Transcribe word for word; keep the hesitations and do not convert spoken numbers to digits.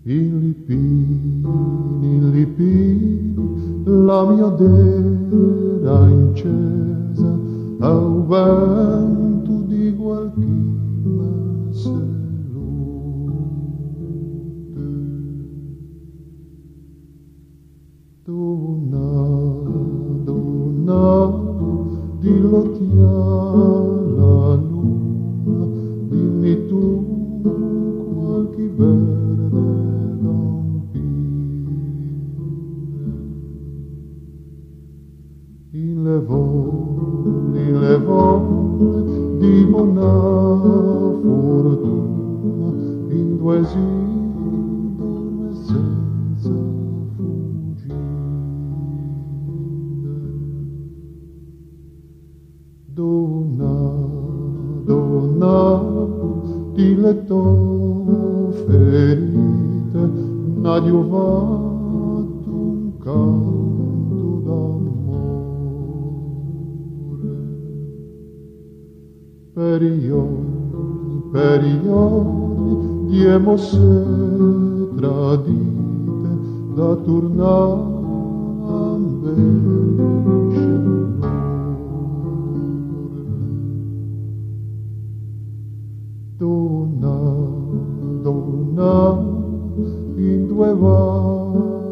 In lipini, in lipini, la mia dera incesa al vento di qualche salute. Donna, donna, dillo ti alla luna, dimmi tu qualche verde in le vole, in le vole di buona fortuna, in due dorme senza fuggire. Donna, donna, di letto ferite, n'ha diovato un canto d'amore. Per gli ogni, per gli ogni, diemo se tradite, da tornare invece Donna, donna, in due va